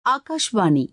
ஆகாஷ்வாணி.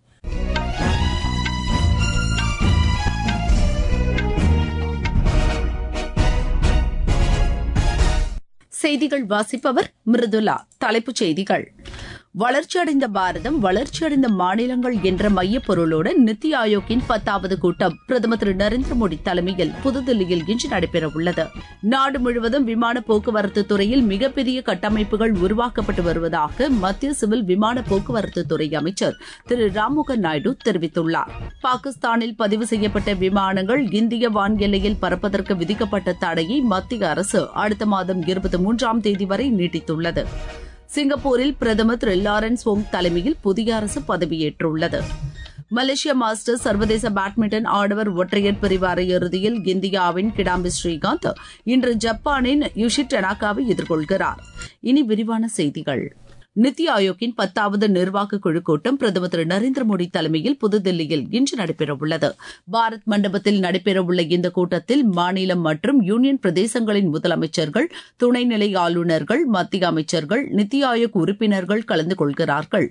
செய்திகள் வாசிப்பவர் மிருதுலா. தலைப்புச் செய்திகள்: வளர்ச்சியடைந்த பாரதம் வளர்ச்சியடைந்த மாநிலங்கள் என்ற மையப்பொருளோடு நித்தி ஆயோக்கின் 10வது கூட்டம் பிரதமர் திரு நரேந்திர மோடி தலைமையில் புதுதில்லியில் இன்று நடைபெறவுள்ளது. நாடு முழுவதும் விமான போக்குவரத்து துறையில் மிகப்பெரிய கட்டமைப்புகள் உருவாக்கப்பட்டு வருவதாக மத்திய சிவில் விமான போக்குவரத்து துறை அமைச்சர் திரு ராம்மோகன் நாயுடு தெரிவித்துள்ளார். பாகிஸ்தானில் பதிவு செய்யப்பட்ட விமானங்கள் இந்திய வான் எல்லையில் பறப்பதற்கு விதிக்கப்பட்ட தடையை மத்திய அரசு அடுத்த மாதம் 23ஆம் தேதி வரை நீட்டித்துள்ளது. சிங்கப்பூரில் பிரதமர் திரு லாரன்ஸ் வோங் தலைமையில் புதிய அரசு பதவியேற்றுள்ளது. மலேசியா மாஸ்டர்ஸ் சர்வதேச பேட்மிண்டன் ஆடவர் ஒற்றையர் பிரிவு அரையிறுதியில் இந்தியாவின் கிடாம்பி ஸ்ரீகாந்த் இன்று ஜப்பானின் யுஷி டெனாகாவை எதிர்கொள்கிறார். இனி விரிவான செய்திகள். நித்தி ஆயோக்கின் 10வது நிர்வாக குழு கூட்டம் பிரதமர் திரு நரேந்திர மோடி தலைமையில் புதுதில்லியில் இன்று நடைபெறவுள்ளது. பாரத் மண்டபத்தில் நடைபெறவுள்ள இந்த கூட்டத்தில் மாநிலம் மற்றும் யூனியன் பிரதேசங்களின் முதலமைச்சர்கள், துணைநிலை ஆளுநர்கள், மத்திய அமைச்சர்கள், நித்தி ஆயோக் உறுப்பினர்கள் கலந்து கொள்கிறார்கள்.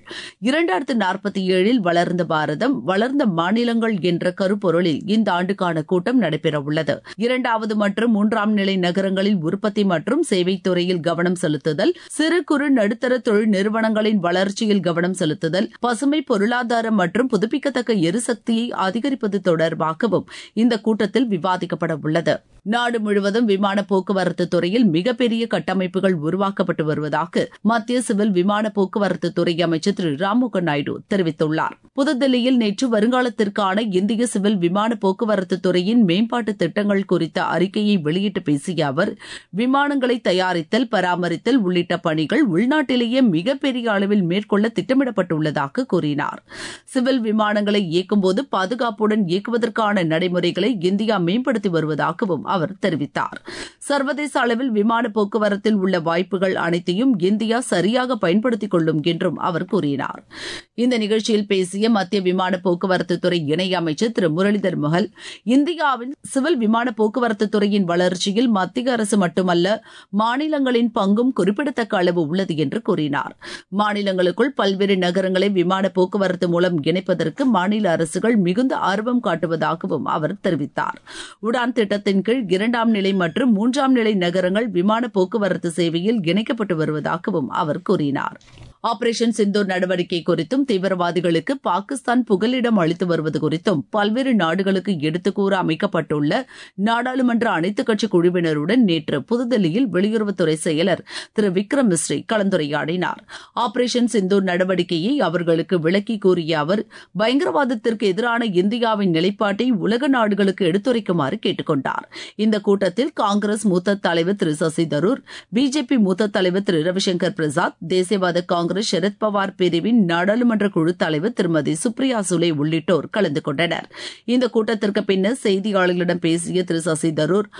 2047 வளர்ந்த பாரதம் வளர்ந்த மாநிலங்கள் என்ற கருப்பொருளில் இந்த ஆண்டுக்கான கூட்டம் நடைபெறவுள்ளது. 2வது மற்றும் 3ஆம் நிலை நகரங்களில் உற்பத்தி மற்றும் சேவைத் துறையில் கவனம் செலுத்துதல், சிறு குறு நடுத்தர தொழில் நிறுவனங்களின் வளர்ச்சியில் கவனம் செலுத்துதல், பசுமை பொருளாதாரம் மற்றும் புதுப்பிக்கத்தக்க எரிசக்தியை அதிகரிப்பது தொடர்பாகவும் இந்த கூட்டத்தில் விவாதிக்கப்பட உள்ளது. நாடு முழுவதும் விமான போக்குவரத்து துறையில் மிகப்பெரிய கட்டமைப்புகள் உருவாக்கப்பட்டு வருவதாக மத்திய சிவில் விமான போக்குவரத்து துறை அமைச்சர் திரு ராம்மோகன் நாயுடு தெரிவித்துள்ளார். புதுதில்லியில் நேற்று வருங்காலத்திற்கான இந்திய சிவில் விமான போக்குவரத்து துறையின் மேம்பாட்டு திட்டங்கள் குறித்த அறிக்கையை வெளியிட்டு பேசிய அவர், விமானங்களை தயாரித்தல், பராமரித்தல் உள்ளிட்ட பணிகள் உள்நாட்டிலேயே மிகப்பெரிய அளவில் மேற்கொள்ள திட்டமிடப்பட்டுள்ளதாக கூறினார். சிவில் விமானங்களை இயக்கும்போது பாதுகாப்புடன் இயக்குவதற்கான நடைமுறைகளை இந்தியா மேம்படுத்தி வருவதாகவும் அவர் தெரிவித்தார். சர்வதேச அளவில் விமான போக்குவரத்தில் உள்ள வாய்ப்புகள் அனைத்தையும் இந்தியா சரியாக பயன்படுத்திக் கொள்ளும் என்றும் அவர் கூறினார். இந்த நிகழ்ச்சியில் பேசிய மத்திய விமான போக்குவரத்து துறை இணையமைச்சர் திரு முரளிதர் மொஹல், இந்தியாவின் சிவில் விமான போக்குவரத்து துறையின் வளர்ச்சியில் மத்திய அரசு மட்டுமல்ல, மாநிலங்களின் பங்கும் குறிப்பிடத்தக்க அளவு உள்ளது என்று கூறினார். மாநிலங்களுக்குள் பல்வேறு நகரங்களை விமான போக்குவரத்து மூலம் இணைப்பதற்கு மாநில அரசுகள் மிகுந்த ஆர்வம் காட்டுவதாகவும் அவர் தெரிவித்தார். உடான் திட்டத்தின் கீழ் 2ஆம் நிலை மற்றும் 3ஆம் நிலை நகரங்கள் விமான போக்குவரத்து சேவையில் இணைக்கப்பட்டு வருவதாகவும் அவர் கூறினார். ஆபரேஷன் சிந்தூர் நடவடிக்கை குறித்தும், தீவிரவாதிகளுக்கு பாகிஸ்தான் புகலிடம் அளித்து வருவது குறித்தும் பல்வேறு நாடுகளுக்கு எடுத்துக்கூற அமைக்கப்பட்டுள்ள நாடாளுமன்ற அனைத்துக் கட்சி குழுவினருடன் நேற்று புதுதில்லியில் வெளியுறவுத்துறை செயலர் திரு விக்ரம் மிஸ்ரி கலந்துரையாடினார். ஆபரேஷன் சிந்தூர் நடவடிக்கையை அவர்களுக்கு விளக்கி கூறிய அவர், பயங்கரவாதத்திற்கு எதிரான இந்தியாவின் நிலைப்பாட்டை உலக நாடுகளுக்கு எடுத்துரைக்குமாறு கேட்டுக் கொண்டார். இந்த கூட்டத்தில் காங்கிரஸ் மூத்த தலைவர் திரு சசி தரூர், பிஜேபி மூத்த தலைவர் திரு ரவிசங்கர் பிரசாத், தேசியவாத காங்கிரஸ் சரத்பவார் பிரிவின் நாடாளுமன்ற குழு தலைவர் திருமதி சுப்ரியா சுலே உள்ளிட்டோர் கலந்து கொண்டனர். இந்த கூட்டத்திற்கு பின்னர் செய்தியாளர்களிடம் பேசிய திரு சசி தரூர்,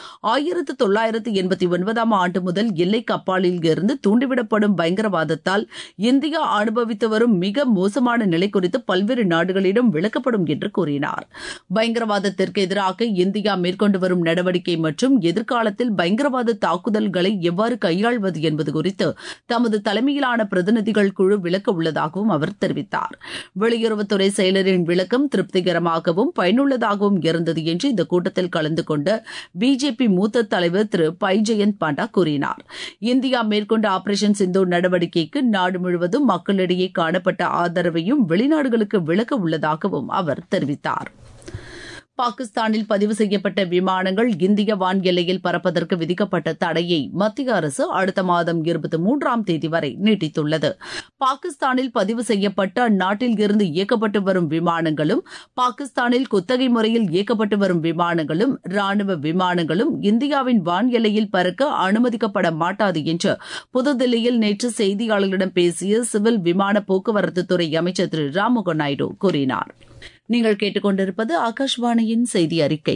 1989ஆம் ஆண்டு முதல் எல்லைக்கு அப்பாலில் இருந்து தூண்டிவிடப்படும் பயங்கரவாதத்தால் இந்தியா அனுபவித்து வரும் மிக மோசமான நிலை குறித்து பல்வேறு நாடுகளிடம் விளக்கப்படும் என்று கூறினார். பயங்கரவாதத்திற்கு எதிராக இந்தியா மேற்கொண்டு வரும் நடவடிக்கை மற்றும் எதிர்காலத்தில் பயங்கரவாத தாக்குதல்களை எவ்வாறு கையாள்வது என்பது குறித்து தமது தலைமையிலான பிரதிநிதிகள் குழு விளக்க உள்ளதாகவும் அவர் தெரிவித்தார். வெளியுறவுத்துறை செயலரின் விளக்கம் திருப்திகரமாகவும் பயனுள்ளதாகவும் இருந்தது என்று இந்த கூட்டத்தில் கலந்து கொண்ட பிஜேபி மூத்த தலைவர் திரு பைஜெயந்த் பாண்டா கூறினார். இந்தியா மேற்கொண்ட ஆபரேஷன் சிந்தூர் நடவடிக்கைக்கு நாடு முழுவதும் மக்களிடையே காணப்பட்ட ஆதரவையும் வெளிநாடுகளுக்கு விளக்க உள்ளதாகவும் அவர் தெரிவித்தார். பாகிஸ்தானில் பதிவு செய்யப்பட்ட விமானங்கள் இந்திய வான் எல்லையில் பறப்பதற்கு விதிக்கப்பட்ட தடையை மத்திய அரசு அடுத்த மாதம் 23ஆம் தேதி வரை நீட்டித்துள்ளது. பாகிஸ்தானில் பதிவு செய்யப்பட்ட அந்நாட்டில் இருந்து இயக்கப்பட்டு வரும் விமானங்களும், பாகிஸ்தானில் குத்தகை முறையில் இயக்கப்பட்டு வரும் விமானங்களும், ராணுவ விமானங்களும் இந்தியாவின் வான் எல்லையில் பறக்க அனுமதிக்கப்பட மாட்டாது என்று புதுதில்லியில் நேற்று செய்தியாளர்களிடம் பேசிய சிவில் விமான போக்குவரத்து துறை அமைச்சர் திரு ராம்மோகன் நாயுடு கூறினார். நீங்கள் கேட்டுக்கொண்டிருப்பது ஆகாஷ்வாணியின் செய்தி அறிக்கை.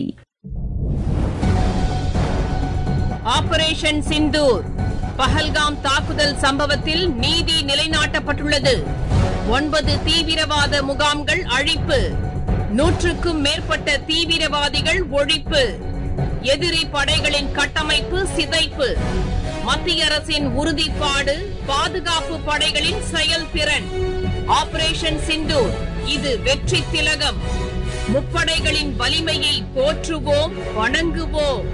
ஆபரேஷன் சிந்தூர் பஹல்காம் தாக்குதல் சம்பவத்தில் நீதி நிலைநாட்டப்பட்டுள்ளது. 9 தீவிரவாத முகாம்கள் அழிப்பு, 100க்கும் மேற்பட்ட தீவிரவாதிகள் ஒழிப்பு, எதிரி படைகளின் கட்டமைப்பு சிதைப்பு, மத்திய அரசின் உறுதிப்பாடு, பாதுகாப்பு படைகளின் செயல்திறன், ஆபரேஷன் சிந்தூர் இது வெற்றி திலகம். முப்படைகளின் வலிமையை போற்றுவோம், வணங்குவோம்.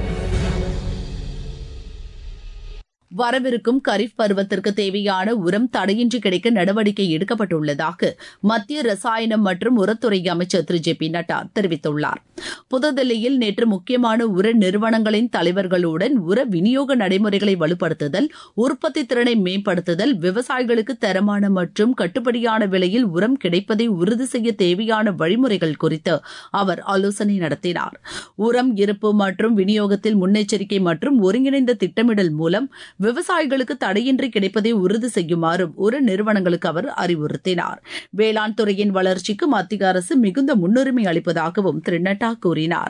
வரவிருக்கும் கரீப் பருவத்திற்கு தேவையான உரம் தடையின்றி கிடைக்க நடவடிக்கை எடுக்கப்பட்டுள்ளதாக மத்திய ரசாயனம் மற்றும் உரத்துறை அமைச்சர் திரு ஜே பி நட்டா தெரிவித்துள்ளார். புதுதில்லியில் நேற்று முக்கியமான உர நிறுவனங்களின் தலைவர்களுடன் உர விநியோக நடைமுறைகளை வலுப்படுத்துதல், உற்பத்தி திறனை மேம்படுத்துதல், விவசாயிகளுக்கு தரமான மற்றும் கட்டுப்படியான விலையில் உரம் கிடைப்பதை உறுதி செய்ய தேவையான வழிமுறைகள் குறித்து அவர் ஆலோசனை நடத்தினார். உரம் இருப்பு மற்றும் விநியோகத்தில் முன்னெச்சரிக்கை மற்றும் ஒருங்கிணைந்த திட்டமிடல் மூலம் விவசாயிகளுக்கு தடையின்றி கிடைப்பதை உறுதி செய்யுமாறும் உர நிறுவனங்களுக்கு அவர் அறிவுறுத்தினார். வேளாண் துறையின் வளர்ச்சிக்கு மத்திய அரசு மிகுந்த முன்னுரிமை அளிப்பதாகவும் திரு நட்டா கூறினார்.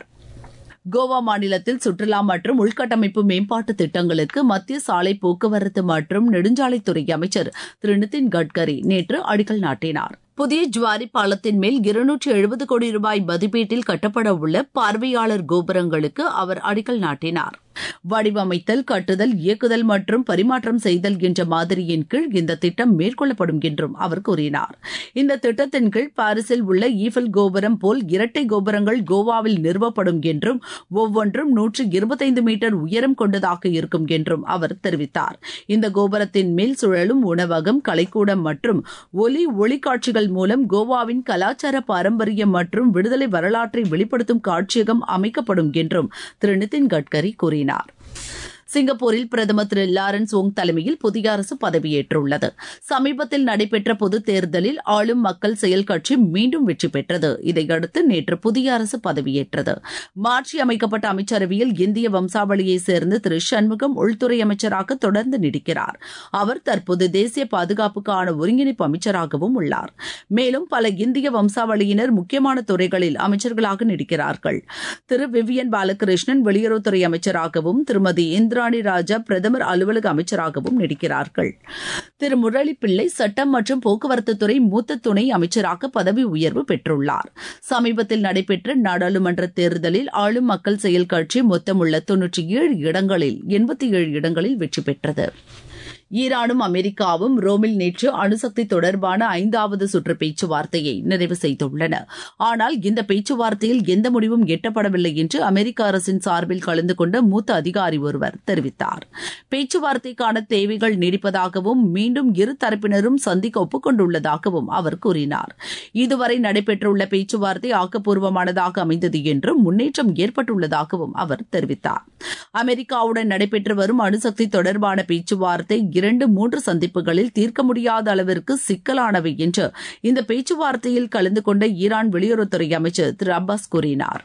கோவா மாநிலத்தில் சுற்றுலா மற்றும் உள்கட்டமைப்பு மேம்பாட்டு திட்டங்களுக்கு மத்திய சாலை போக்குவரத்து மற்றும் நெடுஞ்சாலைத்துறை அமைச்சர் திரு நிதின் கட்கரி நேற்று அடிக்கல் நாட்டினார். புதிய ஜுவாரி பாலத்தின் மேல் 270 கோடி ரூபாய் மதிப்பீட்டில் கட்டப்பட உள்ள பார்வையாளர் கோபுரங்களுக்கு அவர் அடிக்கல் நாட்டினார். வடிவமைத்தல், கட்டுதல், இயக்குதல் மற்றும் பரிமாற்றம் செய்தல் என்ற மாதிரியின் கீழ் இந்த திட்டம் மேற்கொள்ளப்படும் என்றும் அவர் கூறினார். இந்த திட்டத்தின் கீழ் பாரிஸில் உள்ள ஈஃபில் கோபுரம் போல் இரட்டை கோபுரங்கள் கோவாவில் நிறுவப்படும் என்றும் ஒவ்வொன்றும் 125 மீட்டர் உயரம் கொண்டதாக இருக்கும் என்றும் அவர் தெரிவித்தார். இந்த கோபுரத்தின் மேல் சுழலும் உணவகம், கலைக்கூடம் மற்றும் ஒளிக்காட்சிகள் மூலம் கோவாவின் கலாச்சார பாரம்பரியம் மற்றும் விடுதலை வரலாற்றை வெளிப்படுத்தும் காட்சியகம் அமைக்கப்படும் என்றும் திரு நிதின் கட்கரி கூறினார். சிங்கப்பூரில் பிரதமர் திரு லாரன்ஸ் வோங் தலைமையில் புதிய அரசு பதவியேற்றுள்ளது. சமீபத்தில் நடைபெற்ற பொதுத் தேர்தலில் ஆளும் மக்கள் செயல் கட்சி மீண்டும் வெற்றி பெற்றது. இதையடுத்து நேற்று புதிய அரசு பதவியேற்றது. மாற்றி அமைக்கப்பட்ட அமைச்சரவையில் இந்திய வம்சாவளியைச் சேர்ந்த திரு சண்முகம் உள்துறை அமைச்சராக தொடர்ந்து நீடிக்கிறார். அவர் தற்போது தேசிய பாதுகாப்புக்கான ஒருங்கிணைப்பு அமைச்சராகவும் உள்ளார். மேலும் பல இந்திய வம்சாவளியினர் முக்கியமான துறைகளில் அமைச்சர்களாக நீடிக்கிறார்கள். திரு விவியன் பாலகிருஷ்ணன் வெளியுறவுத்துறை அமைச்சராகவும், திருமதி இந்திராணி ராஜா பிரதமர் அலுவலக அமைச்சராகவும் நீடிக்கிறார்கள். திரு முரளி பிள்ளை சட்டம் மற்றும் போக்குவரத்து துறை மூத்த துணை அமைச்சராக பதவி உயர்வு பெற்றுள்ளார். சமீபத்தில் நடைபெற்ற நாடாளுமன்ற தேர்தலில் ஆளும் மக்கள் செயல் கட்சி மொத்தமுள்ள 97 இடங்களில் 87 இடங்களில் வெற்றி பெற்றது. ஈரானும் அமெரிக்காவும் ரோமில் நேற்று அணுசக்தி தொடர்பான 5வது சுற்று பேச்சுவார்த்தையை நிறைவு செய்துள்ளன. ஆனால் இந்த பேச்சுவார்த்தையில் எந்த முடிவும் எட்டப்படவில்லை என்று அமெரிக்க அரசின் சார்பில் கலந்து கொண்ட மூத்த அதிகாரி ஒருவர் தெரிவித்தார். பேச்சுவார்த்தைக்கான தேவைகள் நீடிப்பதாகவும் மீண்டும் இரு தரப்பினரும் சந்திக்க ஒப்புக்கொண்டுள்ளதாகவும் அவர் கூறினார். இதுவரை நடைபெற்றுள்ள பேச்சுவார்த்தை ஆக்கப்பூர்வமானதாக அமைந்தது என்றும் முன்னேற்றம் ஏற்பட்டுள்ளதாகவும் அவர் தெரிவித்தார். அமெரிக்காவுடன் நடைபெற்று வரும் அணுசக்தி தொடர்பான பேச்சுவார்த்தை 2-3 சந்திப்புகளில் தீர்க்க முடியாத அளவிற்கு சிக்கலானவை என்று இந்த பேச்சுவார்த்தையில் கலந்து கொண்ட ஈரான் வெளியுறவுத்துறை அமைச்சர் திரு அப்பாஸ் கூறினார்.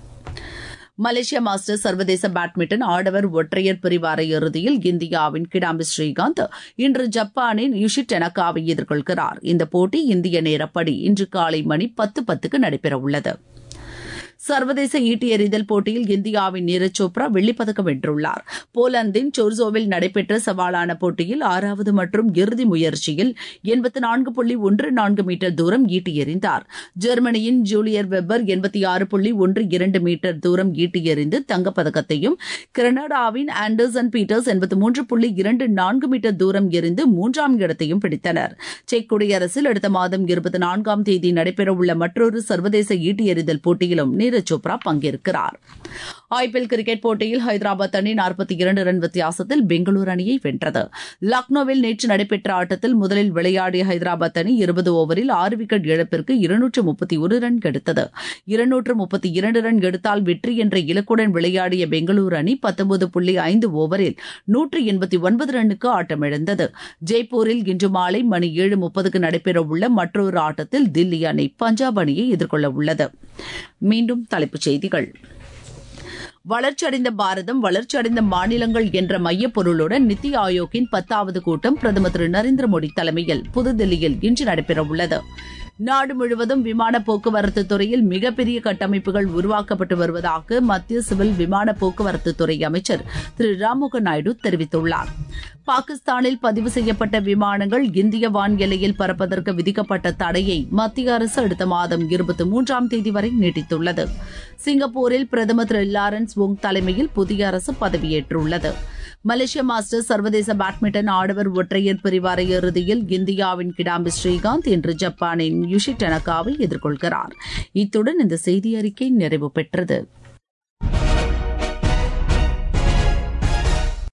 மலேசியா மாஸ்டர்ஸ் சர்வதேச பேட்மிண்டன் ஆடவர் ஒற்றையர் பிரிவு அரையிறுதியில் இந்தியாவின் கிடாம்பி ஸ்ரீகாந்த் இன்று ஜப்பானின் யுஷி டெனகாவை எதிர்கொள்கிறார். இந்த போட்டி இந்திய நேரப்படி இன்று காலை மணி 10:10 நடைபெறவுள்ளது. சர்வதேச ஈட்டி எறிதல் போட்டியில் இந்தியாவின் நீரஜ் சோப்ரா வெள்ளிப்பதக்கம் வென்றுள்ளார். போலந்தின் சோர்சோவில் நடைபெற்ற சவாலான போட்டியில் 6வது மற்றும் இறுதி முயற்சியில் 84.14 மீட்டர் தூரம் ஈட்டி எறிந்தார். ஜெர்மனியின் ஜூலியர் வெப்பர் 86.12 மீட்டர் தூரம் ஈட்டி எறிந்து தங்கப்பதக்கத்தையும், கனடாவின் ஆண்டர்சன் பீட்டர்ஸ் 83.24 மீட்டர் தூரம் எறிந்து 3ஆம் இடத்தையும் பிடித்தனர். செக் குடியரசில் அடுத்த மாதம் 24ஆம் தேதி நடைபெறவுள்ள மற்றொரு சர்வதேச ஈட்டி எறிதல் போட்டியிலும் நீரஜ் சோப்ரா பங்கேற்கிறார். ஐபிஎல் கிரிக்கெட் போட்டியில் ஹைதராபாத் அணி 42 ரன் வித்தியாசத்தில் பெங்களூரு அணியை வென்றது. லக்னோவில் நேற்று நடைபெற்ற ஆட்டத்தில் முதலில் விளையாடிய ஹைதராபாத் அணி 20 ஓவரில் 6 விக்கெட் இழப்பிற்கு 231 ரன் எடுத்தது. 232 ரன் எடுத்தால் வெற்றி என்ற இலக்குடன் விளையாடிய பெங்களூரு அணி 19.5 ஓவரில் 189 ரன்னுக்கு ஆட்டமிழந்தது. ஜெய்ப்பூரில் இன்று மாலை மணி 7:30 நடைபெறவுள்ள மற்றொரு ஆட்டத்தில் தில்லி அணி பஞ்சாப் அணியை எதிர்கொள்ள உள்ளது. மீண்டும் தலைப்புச் செய்திகள். வளர்ச்சியடைந்த பாரதம், வளர்ச்சியடைந்த மாநிலங்கள் என்ற மையப் பொருளுடன் நித்தி ஆயோக்கின் 10வது கூட்டம் பிரதமர் திரு நரேந்திர மோடி தலைமையில் புதுதில்லியில் இன்று நடைபெறவுள்ளது. நாடு முழுவதும் விமான போக்குவரத்து துறையில் மிகப்பெரிய கட்டமைப்புகள் உருவாக்கப்பட்டு வருவதாக மத்திய சிவில் விமான போக்குவரத்து துறை அமைச்சர் திரு ராம்மோகன் நாயுடு தெரிவித்துள்ளார். பாகிஸ்தானில் பதிவு செய்யப்பட்ட விமானங்கள் இந்திய வான் எல்லையில் பறப்பதற்கு விதிக்கப்பட்ட தடையை மத்திய அரசு அடுத்த மாதம் 23ஆம் தேதி வரை நீட்டித்துள்ளது. சிங்கப்பூரில் பிரதமர் திரு லாரன்ஸ் வோங் தலைமையில் புதிய அரசு பதவியேற்றுள்ளது. மலேசிய மாஸ்டர்ஸ் சர்வதேச பேட்மிண்டன் ஆடவர் ஒற்றையர் பிரிவு அரையிறுதியில் இந்தியாவின் கிடாம்பி ஸ்ரீகாந்த் இன்று ஜப்பானின் யுஷி டனகாவை எதிர்கொள்கிறார். இத்துடன் இந்த செய்தி அறிக்கை நிறைவு பெற்றது.